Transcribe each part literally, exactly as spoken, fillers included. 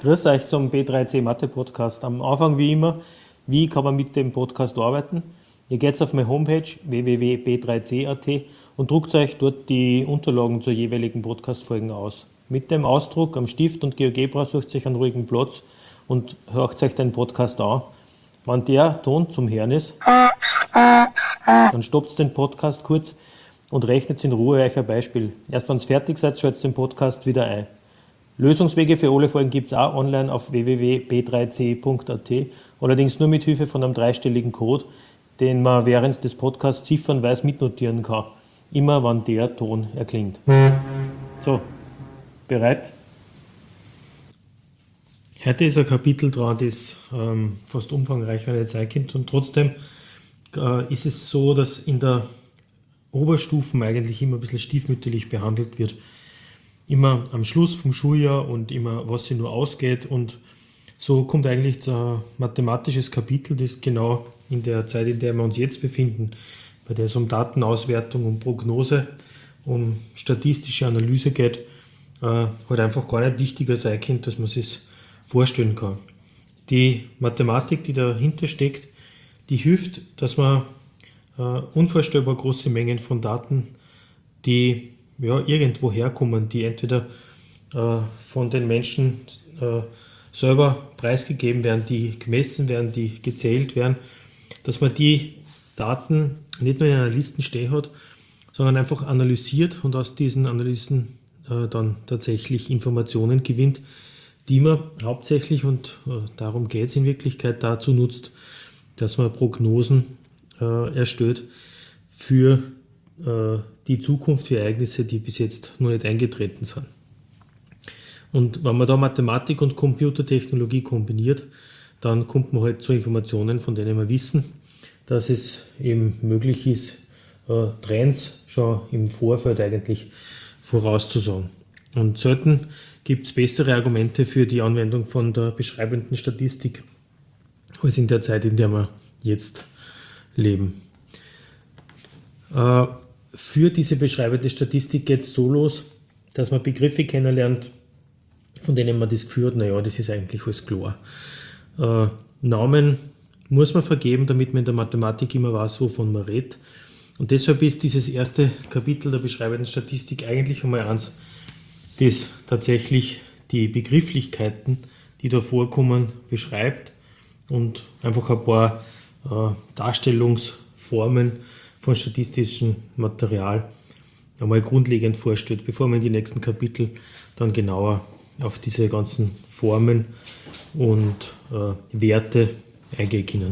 Grüß euch zum B drei C Mathe Podcast. Am Anfang wie immer, wie kann man mit dem Podcast arbeiten? Ihr geht auf meine Homepage w w w punkt b drei c punkt a t und druckt euch dort die Unterlagen zur jeweiligen Podcast-Folgen aus. Mit dem Ausdruck am Stift und GeoGebra sucht euch einen ruhigen Platz und hört euch den Podcast an. Wenn der Ton zum Hören ist, dann stoppt den Podcast kurz und rechnet in Ruhe euch ein Beispiel. Erst wenn ihr fertig seid, schaltet den Podcast wieder ein. Lösungswege für alle Folgen gibt es auch online auf w w w punkt b drei c punkt a t, allerdings nur mit Hilfe von einem dreistelligen Code, den man während des Podcasts ziffernweise mitnotieren kann, immer wenn der Ton erklingt. So, bereit? Heute ist ein Kapitel dran, das ähm, fast umfangreicher nicht sein könnte, und trotzdem äh, ist es so, dass in der Oberstufen eigentlich immer ein bisschen stiefmütterlich behandelt wird. Immer am Schluss vom Schuljahr und immer, was sich nur ausgeht, und so kommt eigentlich ein mathematisches Kapitel, das genau in der Zeit, in der wir uns jetzt befinden, bei der es um Datenauswertung, um Prognose, um statistische Analyse geht, äh, halt einfach gar nicht wichtiger sein könnte, dass man sich es vorstellen kann. Die Mathematik, die dahinter steckt, die hilft, dass man äh, unvorstellbar große Mengen von Daten, die ja, irgendwo herkommen, die entweder äh, von den Menschen äh, selber preisgegeben werden, die gemessen werden, die gezählt werden, dass man die Daten nicht nur in einer Liste stehen hat, sondern einfach analysiert und aus diesen Analysen äh, dann tatsächlich Informationen gewinnt, die man hauptsächlich, und äh, darum geht es in Wirklichkeit, dazu nutzt, dass man Prognosen äh, erstellt für äh, die Zukunft, für Ereignisse, die bis jetzt noch nicht eingetreten sind. Und wenn man da Mathematik und Computertechnologie kombiniert, dann kommt man halt zu Informationen, von denen wir wissen, dass es eben möglich ist, äh, Trends schon im Vorfeld eigentlich vorauszusagen. Und selten gibt es bessere Argumente für die Anwendung von der beschreibenden Statistik als in der Zeit, in der wir jetzt leben. Äh, für diese beschreibende Statistik geht es so los, dass man Begriffe kennenlernt, von denen man das Gefühl hat, naja, das ist eigentlich alles klar. Äh, Namen muss man vergeben, damit man in der Mathematik immer weiß, wovon man redet. Und deshalb ist dieses erste Kapitel der beschreibenden Statistik eigentlich einmal eins, das tatsächlich die Begrifflichkeiten, die da vorkommen, beschreibt und einfach ein paar äh, Darstellungsformen von statistischem Material einmal grundlegend vorstellt, bevor wir in die nächsten Kapitel dann genauer auf diese ganzen Formen und äh, Werte eingehen können.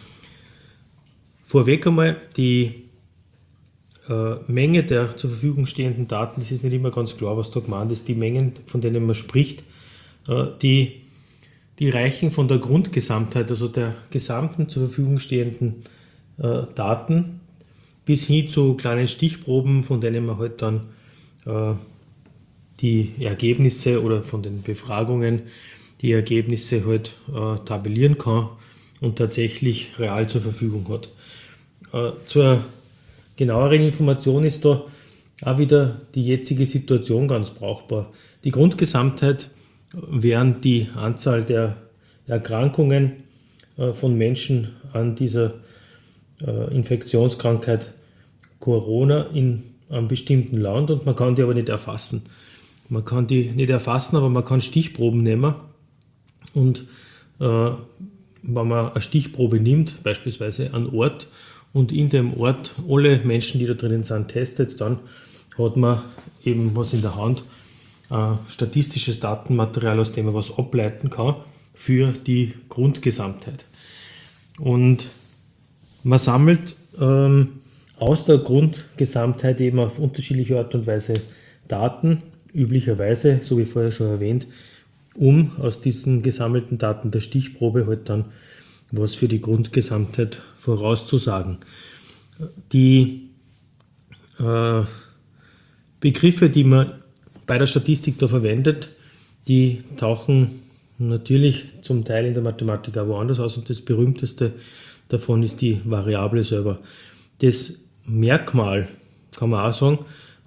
Vorweg einmal, die äh, Menge der zur Verfügung stehenden Daten, das ist nicht immer ganz klar, was da gemeint ist. Die Mengen, von denen man spricht, äh, die, die reichen von der Grundgesamtheit, also der gesamten zur Verfügung stehenden äh, Daten, bis hin zu kleinen Stichproben, von denen man halt dann äh, die Ergebnisse oder von den Befragungen die Ergebnisse halt äh, tabellieren kann und tatsächlich real zur Verfügung hat. Äh, zur genaueren Information ist da auch wieder die jetzige Situation ganz brauchbar. Die Grundgesamtheit wären die Anzahl der Erkrankungen äh, von Menschen an dieser äh, Infektionskrankheit Corona in einem bestimmten Land, und man kann die aber nicht erfassen. Man kann die nicht erfassen, aber man kann Stichproben nehmen, und äh, wenn man eine Stichprobe nimmt, beispielsweise einen Ort, und in dem Ort alle Menschen, die da drinnen sind, testet, dann hat man eben was in der Hand, äh, statistisches Datenmaterial, aus dem man was ableiten kann für die Grundgesamtheit. Und man sammelt ähm, aus der Grundgesamtheit eben auf unterschiedliche Art und Weise Daten, üblicherweise, so wie vorher schon erwähnt, um aus diesen gesammelten Daten der Stichprobe halt dann was für die Grundgesamtheit vorauszusagen. Die äh, Begriffe, die man bei der Statistik da verwendet, die tauchen natürlich zum Teil in der Mathematik auch woanders aus, und das berühmteste davon ist die Variable selber. Das Merkmal, kann man auch sagen,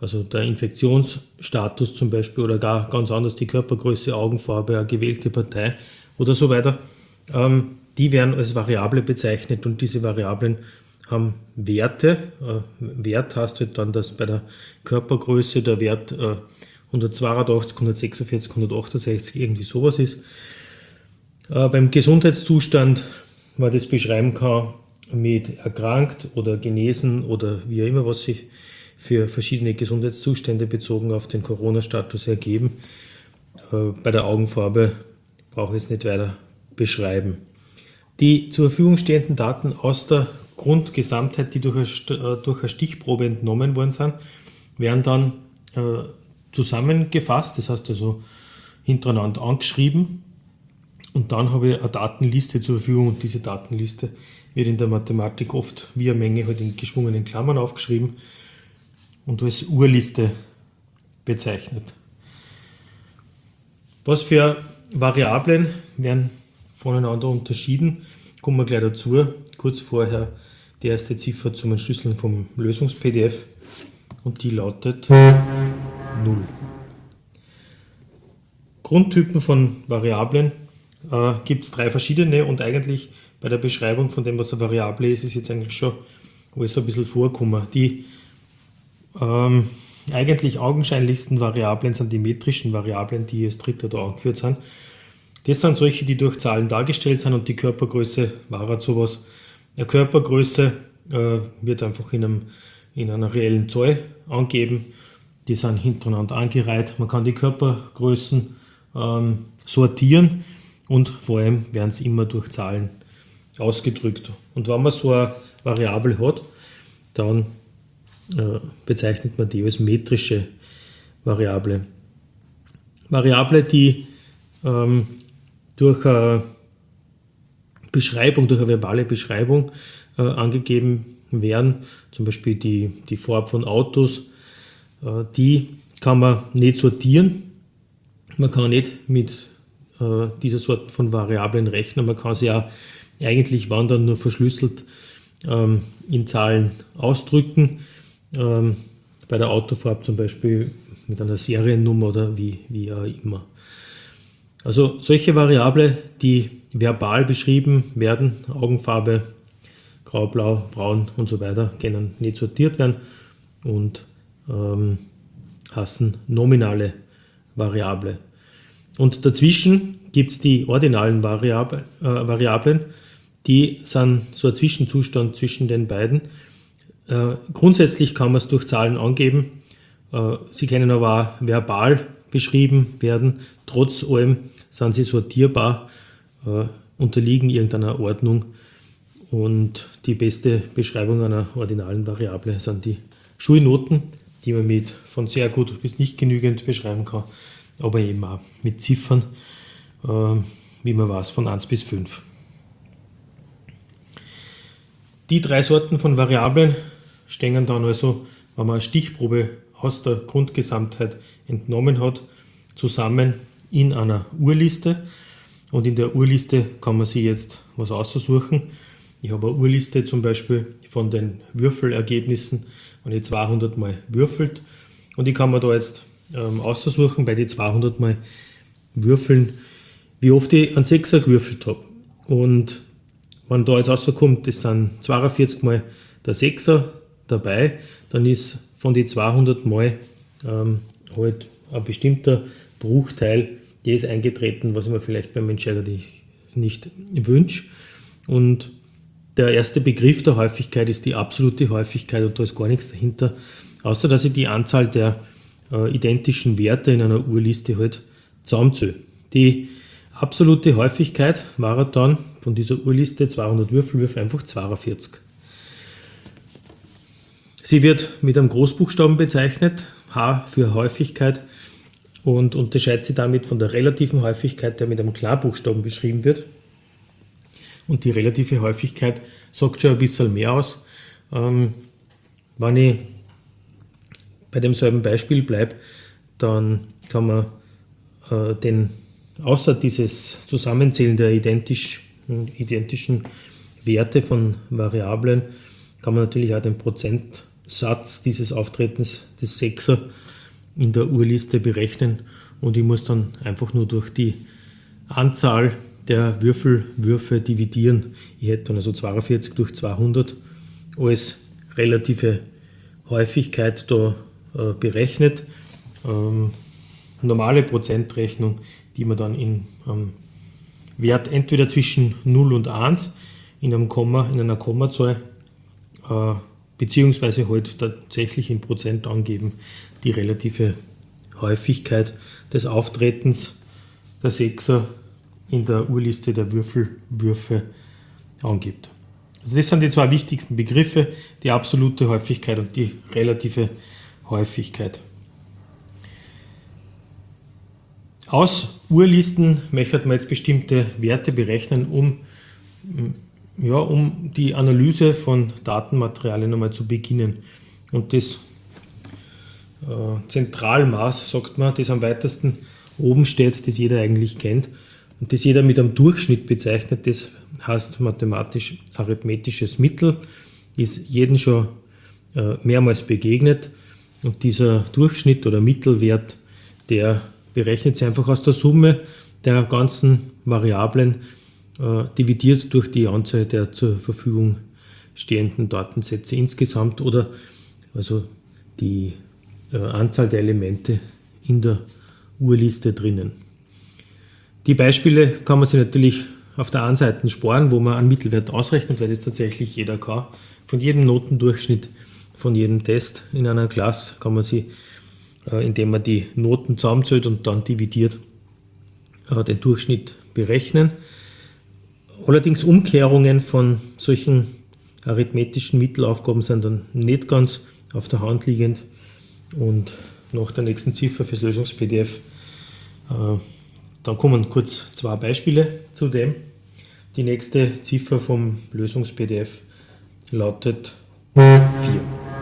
also der Infektionsstatus zum Beispiel oder gar ganz anders die Körpergröße, Augenfarbe, eine gewählte Partei oder so weiter, ähm, die werden als Variable bezeichnet und diese Variablen haben Werte. Äh, Wert heißt halt dann, dass bei der Körpergröße der Wert äh, hundertzweiundachtzig, hundertsechsundvierzig, hundertachtundsechzig irgendwie sowas ist. Äh, beim Gesundheitszustand, man das beschreiben kann mit erkrankt oder genesen oder wie auch immer, was sich für verschiedene Gesundheitszustände bezogen auf den Corona-Status ergeben. Äh, bei der Augenfarbe brauche ich es nicht weiter beschreiben. Die zur Verfügung stehenden Daten aus der Grundgesamtheit, die durch eine, durch eine Stichprobe entnommen worden sind, werden dann äh, zusammengefasst, das heißt also hintereinander angeschrieben, und dann habe ich eine Datenliste zur Verfügung und diese Datenliste wird in der Mathematik oft wie eine Menge halt in geschwungenen Klammern aufgeschrieben und als Urliste bezeichnet. Was für Variablen werden voneinander unterschieden, kommen wir gleich dazu. Kurz vorher die erste Ziffer zum Entschlüsseln vom Lösungs-P D F und die lautet null. Grundtypen von Variablen äh, gibt es drei verschiedene und eigentlich bei der Beschreibung von dem, was eine Variable ist, ist jetzt eigentlich schon alles ein bisschen vorgekommen. Die ähm, eigentlich augenscheinlichsten Variablen sind die metrischen Variablen, die als dritter da angeführt sind. Das sind solche, die durch Zahlen dargestellt sind und die Körpergröße war halt sowas. Eine Körpergröße äh, wird einfach in, einem, in einer reellen Zahl angegeben. Die sind hintereinander angereiht. Man kann die Körpergrößen ähm, sortieren und vor allem werden sie immer durch Zahlen ausgedrückt. Und wenn man so eine Variable hat, dann äh, bezeichnet man die als metrische Variable. Variable, die ähm, durch eine Beschreibung, durch eine verbale Beschreibung äh, angegeben werden, zum Beispiel die, die Farbe von Autos, äh, die kann man nicht sortieren. Man kann nicht mit äh, dieser Sorten von Variablen rechnen. Man kann sie ja eigentlich, wann dann nur verschlüsselt, ähm, in Zahlen ausdrücken. Ähm, bei der Autofarbe zum Beispiel mit einer Seriennummer oder wie, wie auch immer. Also solche Variable, die verbal beschrieben werden, Augenfarbe, grau, blau, braun und so weiter, können nicht sortiert werden und ähm, heißen nominale Variable. Und dazwischen gibt es die ordinalen Variable, äh, Variablen, die sind so ein Zwischenzustand zwischen den beiden. Äh, grundsätzlich kann man es durch Zahlen angeben, äh, sie können aber auch verbal beschrieben werden. Trotz allem sind sie sortierbar, äh, unterliegen irgendeiner Ordnung und die beste Beschreibung einer ordinalen Variable sind die Schulnoten, die man mit von sehr gut bis nicht genügend beschreiben kann, aber eben auch mit Ziffern, äh, wie man weiß, von eins bis fünf. Die drei Sorten von Variablen stehen dann also, wenn man eine Stichprobe aus der Grundgesamtheit entnommen hat, zusammen in einer Urliste. Und in der Urliste kann man sich jetzt was aussuchen. Ich habe eine Urliste zum Beispiel von den Würfelergebnissen, wenn ich zweihundert Mal würfelt. Und ich kann mir da jetzt ähm, aussuchen, bei den zweihundert Mal würfeln, wie oft ich einen Sechser gewürfelt habe. Und wenn da jetzt rauskommt, das sind zweiundvierzig Mal der Sechser dabei, dann ist von den zweihundert Mal ähm, halt ein bestimmter Bruchteil das eingetreten, was ich mir vielleicht beim Entscheider nicht wünsche. Und der erste Begriff der Häufigkeit ist die absolute Häufigkeit und da ist gar nichts dahinter, außer dass ich die Anzahl der äh, identischen Werte in einer Urliste halt zusammenzähle. Die absolute Häufigkeit war dann von dieser Urliste zweihundert Würfelwürfe einfach zweiundvierzig. Sie wird mit einem Großbuchstaben bezeichnet, H für Häufigkeit, und unterscheidet sich damit von der relativen Häufigkeit, der mit einem Kleinbuchstaben beschrieben wird. Und die relative Häufigkeit sagt schon ein bisschen mehr aus. Ähm, wenn ich bei demselben Beispiel bleibe, dann kann man äh, den, außer dieses Zusammenzählen der identisch, identischen Werte von Variablen, kann man natürlich auch den Prozentsatz Satz dieses Auftretens des Sechser in der Urliste berechnen und ich muss dann einfach nur durch die Anzahl der Würfelwürfe dividieren. Ich hätte dann also zweiundvierzig durch zweihundert als relative Häufigkeit da äh, berechnet. Ähm, normale Prozentrechnung, die man dann in ähm, Wert entweder zwischen null und eins in einem Komma, in einer Kommazahl äh, beziehungsweise halt tatsächlich in Prozent angeben, die relative Häufigkeit des Auftretens der Sechser in der Urliste der Würfelwürfe angibt. Also das sind die zwei wichtigsten Begriffe, die absolute Häufigkeit und die relative Häufigkeit. Aus Urlisten möchte man jetzt bestimmte Werte berechnen, um, ja, um die Analyse von Datenmaterialien einmal zu beginnen. Und das äh, Zentralmaß, sagt man, das am weitesten oben steht, das jeder eigentlich kennt und das jeder mit einem Durchschnitt bezeichnet, das heißt mathematisch arithmetisches Mittel, ist jedem schon äh, mehrmals begegnet und dieser Durchschnitt oder Mittelwert, der berechnet sich einfach aus der Summe der ganzen Variablen, äh, dividiert durch die Anzahl der zur Verfügung stehenden Datensätze insgesamt oder also die äh, Anzahl der Elemente in der Urliste drinnen. Die Beispiele kann man sich natürlich auf der einen Seite sparen, wo man einen Mittelwert ausrechnet, weil das tatsächlich jeder kann. Von jedem Notendurchschnitt, von jedem Test in einer Klasse kann man sie, äh, indem man die Noten zusammenzählt und dann dividiert, äh, den Durchschnitt berechnen. Allerdings Umkehrungen von solchen arithmetischen Mittelaufgaben sind dann nicht ganz auf der Hand liegend und nach der nächsten Ziffer fürs Lösungs-P D F äh, dann kommen kurz zwei Beispiele zu dem. Die nächste Ziffer vom Lösungs-P D F lautet vier.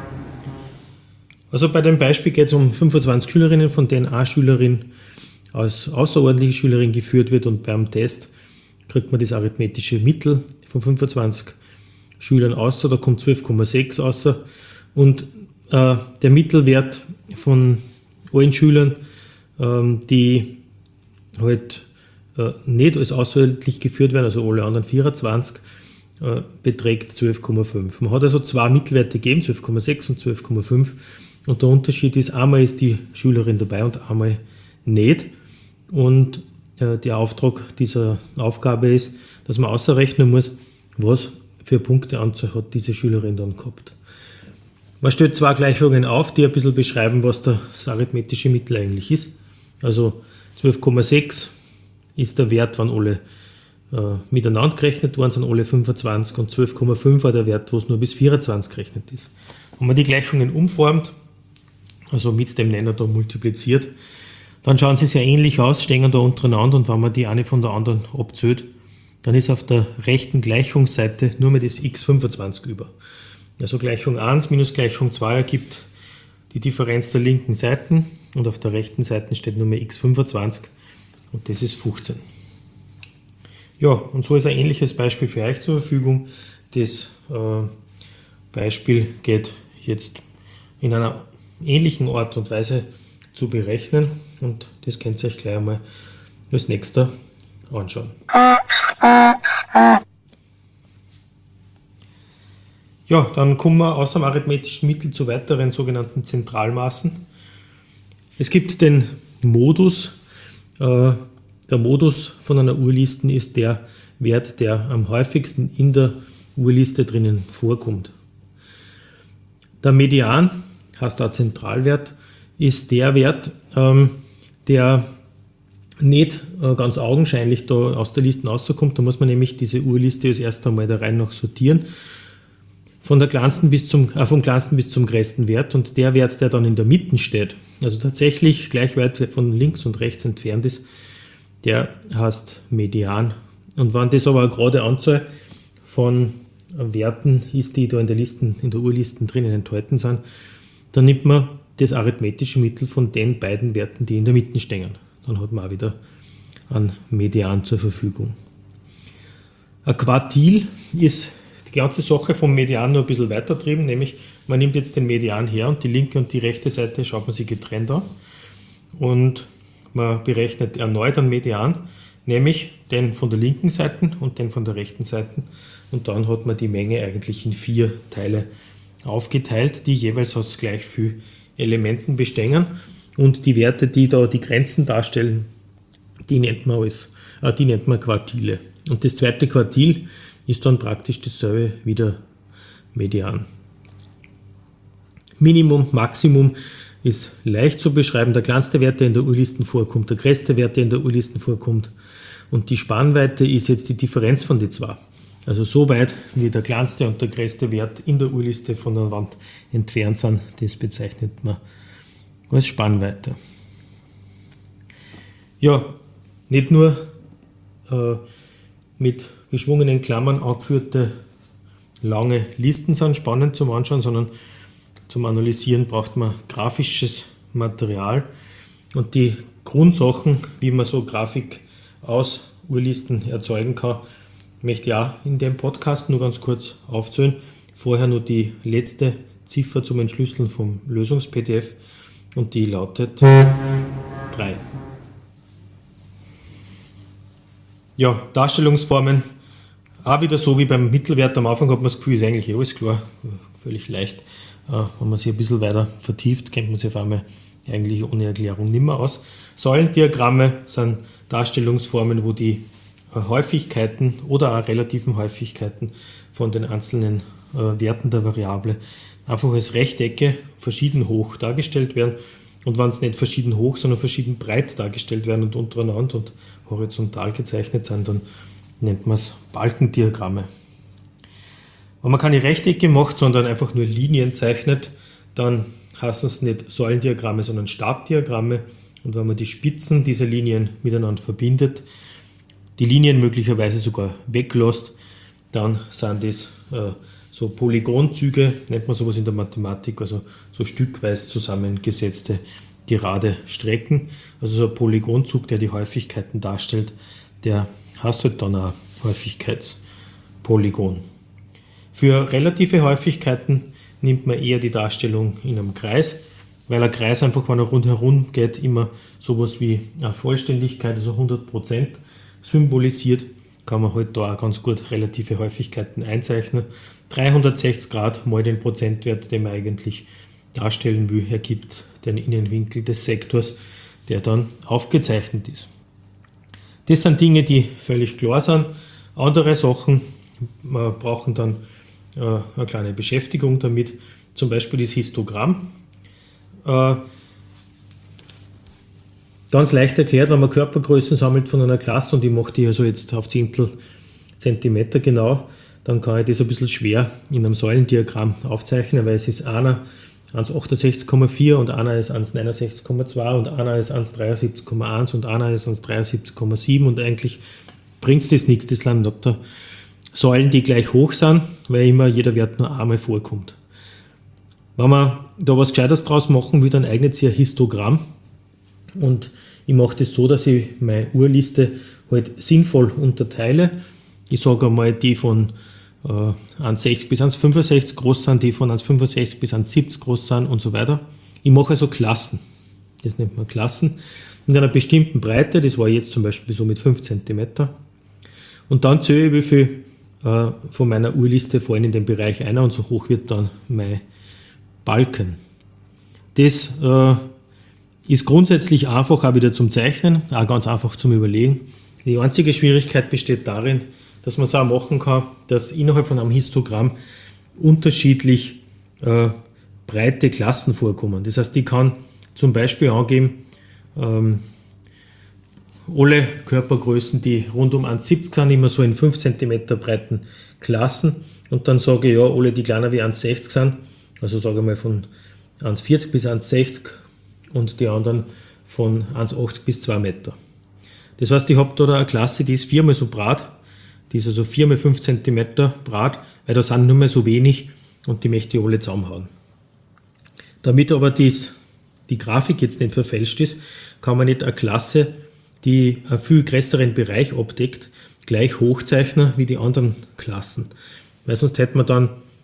Also bei dem Beispiel geht es um fünfundzwanzig Schülerinnen, von denen eine Schülerin als außerordentliche Schülerin geführt wird und beim Test kriegt man das arithmetische Mittel von fünfundzwanzig Schülern außer, da kommt zwölf Komma sechs außer und äh, der Mittelwert von allen Schülern, ähm, die halt äh, nicht als außerordentlich geführt werden, also alle anderen vierundzwanzig, äh, beträgt zwölf Komma fünf. Man hat also zwei Mittelwerte gegeben, zwölf Komma sechs und zwölf Komma fünf und der Unterschied ist, einmal ist die Schülerin dabei und einmal nicht und äh, der Auftrag dieser Aufgabe ist, dass man ausrechnen muss, was für Punkteanzahl hat diese Schülerin dann gehabt. Man stellt zwei Gleichungen auf, die ein bisschen beschreiben, was das arithmetische Mittel eigentlich ist. Also zwölf Komma sechs ist der Wert, wenn alle äh, miteinander gerechnet worden sind, alle fünfundzwanzig und zwölf Komma fünf war der Wert, wo es nur bis vierundzwanzig gerechnet ist. Wenn man die Gleichungen umformt, also mit dem Nenner da multipliziert, dann schauen sie sehr ähnlich aus, stehen da untereinander und wenn man die eine von der anderen abzählt, dann ist auf der rechten Gleichungsseite nur mehr das x fünfundzwanzig über. Also Gleichung eins minus Gleichung zwei ergibt die Differenz der linken Seiten und auf der rechten Seite steht nur mehr x fünfundzwanzig und das ist fünfzehn. Ja, und so ist ein ähnliches Beispiel für euch zur Verfügung. Das äh, Beispiel geht jetzt in einer ähnlichen Art und Weise zu berechnen und das könnt ihr euch gleich einmal als nächster anschauen. Ja, dann kommen wir außer dem arithmetischen Mittel zu weiteren sogenannten Zentralmaßen. Es gibt den Modus. Äh, der Modus von einer Urliste ist der Wert, der am häufigsten in der Urliste drinnen vorkommt. Der Median, heißt auch Zentralwert, ist der Wert, ähm, der nicht äh, ganz augenscheinlich da aus der Liste rauskommt. Da muss man nämlich diese Urliste als erst einmal der Reihe nach sortieren. Von der kleinsten bis zum, äh, vom kleinsten bis zum größten Wert und der Wert, der dann in der Mitte steht, also tatsächlich gleich weit von links und rechts entfernt ist, der heißt Median. Und wenn das aber eine gerade Anzahl von Werten ist, die da in der Listen, in der Urlisten drinnen enthalten sind, dann nimmt man das arithmetische Mittel von den beiden Werten, die in der Mitte stehen. Dann hat man auch wieder einen Median zur Verfügung. Ein Quartil ist die ganze Sache vom Median noch ein bisschen weiter trieben, nämlich man nimmt jetzt den Median her und die linke und die rechte Seite schaut man sich getrennt an und man berechnet erneut einen Median, nämlich den von der linken Seite und den von der rechten Seite, und dann hat man die Menge eigentlich in vier Teile aufgeteilt, die jeweils aus gleich viel Elementen bestehen, und die Werte, die da die Grenzen darstellen, die nennt man als, äh, die nennt man Quartile. Und das zweite Quartil ist dann praktisch dasselbe wie der Median. Minimum, Maximum ist leicht zu beschreiben. Der kleinste Wert, der in der Urliste vorkommt, der größte Wert, der in der Urliste vorkommt, und die Spannweite ist jetzt die Differenz von den zwei. Also so weit, wie der kleinste und der größte Wert in der Urliste von der Wand entfernt sind, das bezeichnet man als Spannweite. Ja, nicht nur äh, mit geschwungenen Klammern angeführte lange Listen sind spannend zum Anschauen, sondern zum Analysieren braucht man grafisches Material, und die Grundsachen, wie man so Grafik aus Urlisten erzeugen kann, möchte ich auch in dem Podcast nur ganz kurz aufzählen. Vorher nur die letzte Ziffer zum Entschlüsseln vom Lösungs-P D F, und die lautet drei. Ja, Darstellungsformen, auch wieder so wie beim Mittelwert. Am Anfang hat man das Gefühl, ist eigentlich alles klar, völlig leicht. Wenn man sich ein bisschen weiter vertieft, kennt man sich auf einmal eigentlich ohne Erklärung nicht mehr aus. Säulendiagramme sind Darstellungsformen, wo die Häufigkeiten oder auch relativen Häufigkeiten von den einzelnen Werten der Variable einfach als Rechtecke verschieden hoch dargestellt werden, und wenn es nicht verschieden hoch, sondern verschieden breit dargestellt werden und untereinander und horizontal gezeichnet sind, dann nennt man es Balkendiagramme. Wenn man keine Rechtecke macht, sondern einfach nur Linien zeichnet, dann heißen es nicht Säulendiagramme, sondern Stabdiagramme, und wenn man die Spitzen dieser Linien miteinander verbindet, die Linien möglicherweise sogar weglässt, dann sind das äh, so Polygonzüge, nennt man sowas in der Mathematik, also so stückweise zusammengesetzte gerade Strecken. Also so ein Polygonzug, der die Häufigkeiten darstellt, der heißt halt dann auch Häufigkeitspolygon. Für relative Häufigkeiten nimmt man eher die Darstellung in einem Kreis, weil ein Kreis einfach, wenn er rundherum geht, immer sowas wie eine Vollständigkeit, also hundert Prozent symbolisiert, kann man halt da auch ganz gut relative Häufigkeiten einzeichnen. dreihundertsechzig Grad mal den Prozentwert, den man eigentlich darstellen will, ergibt den Innenwinkel des Sektors, der dann aufgezeichnet ist. Das sind Dinge, die völlig klar sind. Andere Sachen äh, brauchen dann äh, eine kleine Beschäftigung damit, zum Beispiel das Histogramm. Äh, Ganz leicht erklärt, wenn man Körpergrößen sammelt von einer Klasse, und ich mache die also jetzt auf Zehntel Zentimeter genau, dann kann ich das ein bisschen schwer in einem Säulendiagramm aufzeichnen, weil es ist einer eins Komma achtundsechzig Komma vier und einer ist eins Komma neunundsechzig Komma zwei und einer ist eins Komma dreiundsiebzig Komma eins und einer ist eins Komma dreiundsiebzig Komma sieben, und eigentlich bringt es das nichts, das sind lauter Säulen, die gleich hoch sind, weil immer jeder Wert nur einmal vorkommt. Wenn man da was Gescheites draus machen will, dann eignet sich ein Histogramm. Und ich mache das so, dass ich meine Urliste halt sinnvoll unterteile. Ich sage einmal, die von äh, eins Komma sechzig bis eins Komma fünfundsechzig groß sind, die von eins Komma fünfundsechzig bis eins Komma siebzig groß sind und so weiter. Ich mache also Klassen. Das nennt man Klassen. In einer bestimmten Breite, das war jetzt zum Beispiel so mit fünf Zentimeter. Und dann zähle ich, wie viel äh, von meiner Urliste fallen in den Bereich ein, und so hoch wird dann mein Balken. Das äh, ist grundsätzlich einfach auch wieder zum Zeichnen, auch ganz einfach zum Überlegen. Die einzige Schwierigkeit besteht darin, dass man es auch machen kann, dass innerhalb von einem Histogramm unterschiedlich äh, breite Klassen vorkommen. Das heißt, ich kann zum Beispiel angeben, ähm, alle Körpergrößen, die rund um eins Komma siebzig sind, immer so in fünf Zentimeter breiten Klassen, und dann sage ich, ja, alle, die kleiner wie eins Komma sechzig sind, also sage ich mal von eins Komma vierzig bis eins Komma sechzig, und die anderen von eins Komma achtzig bis zwei Meter. Das heißt, ich habe da eine Klasse, die ist viermal so breit, die ist also vier mal fünf Zentimeter breit, weil da sind nur mehr so wenig, und die möchte ich alle zusammenhauen. Damit aber dies, die Grafik jetzt nicht verfälscht ist, kann man nicht eine Klasse, die einen viel größeren Bereich abdeckt, gleich hochzeichnen wie die anderen Klassen. Weil sonst hätte man dann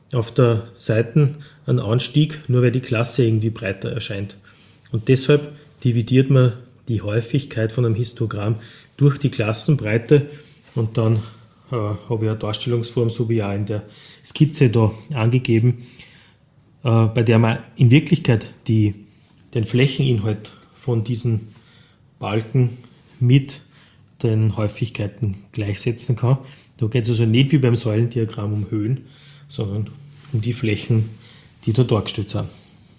auf der Seite einen Anstieg, nur weil die Klasse irgendwie breiter erscheint. Und deshalb dividiert man die Häufigkeit von einem Histogramm durch die Klassenbreite und dann äh, habe ich eine Darstellungsform, so wie auch in der Skizze da angegeben, äh, bei der man in Wirklichkeit die, den Flächeninhalt von diesen Balken mit den Häufigkeiten gleichsetzen kann. Da geht es also nicht wie beim Säulendiagramm um Höhen, sondern um die Flächen, die da dargestellt sind.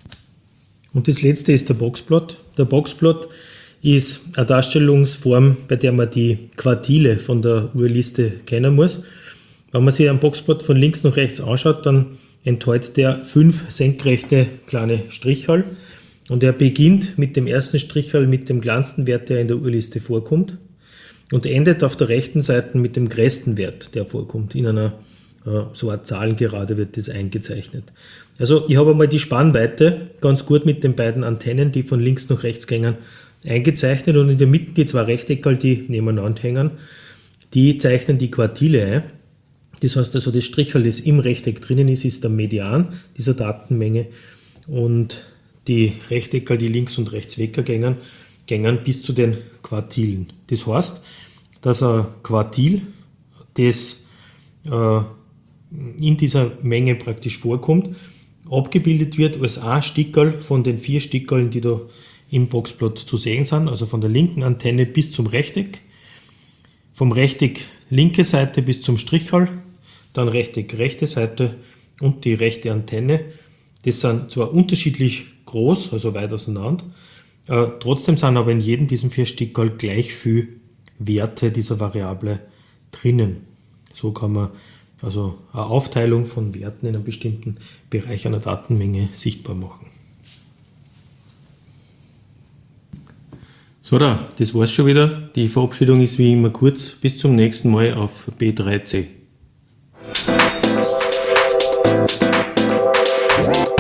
Und das letzte ist der Boxplot. Der Boxplot ist eine Darstellungsform, bei der man die Quartile von der Urliste kennen muss. Wenn man sich einen Boxplot von links nach rechts anschaut, dann enthält der fünf senkrechte kleine Strichel und er beginnt mit dem ersten Strichel mit dem kleinsten Wert, der in der Urliste vorkommt, und endet auf der rechten Seite mit dem größten Wert, der vorkommt. In einer äh, so Art Zahlengerade wird das eingezeichnet. Also ich habe einmal die Spannweite ganz gut mit den beiden Antennen, die von links nach rechts gehen, eingezeichnet, und in der Mitte die zwei Rechteckerl, die nebeneinander hängen, die zeichnen die Quartile ein. Das heißt also, das Strichel, das im Rechteck drinnen ist, ist der Median dieser Datenmenge, und die Rechteckerl, die links und rechts weggehen, gehen bis zu den Quartilen. Das heißt, dass ein Quartil, das äh, in dieser Menge praktisch vorkommt, abgebildet wird als ein Stickerl von den vier Stickerln, die da im Boxplot zu sehen sind, also von der linken Antenne bis zum Rechteck, vom Rechteck linke Seite bis zum Strichel, dann Rechteck rechte Seite und die rechte Antenne. Das sind zwar unterschiedlich groß, also weit auseinander, äh, trotzdem sind aber in jedem dieser vier Stickerl gleich viel Werte dieser Variable drinnen. So kann man also eine Aufteilung von Werten in einem bestimmten Bereich einer Datenmenge sichtbar machen. So, da, das war's schon wieder. Die Verabschiedung ist wie immer kurz. Bis zum nächsten Mal auf B drei C.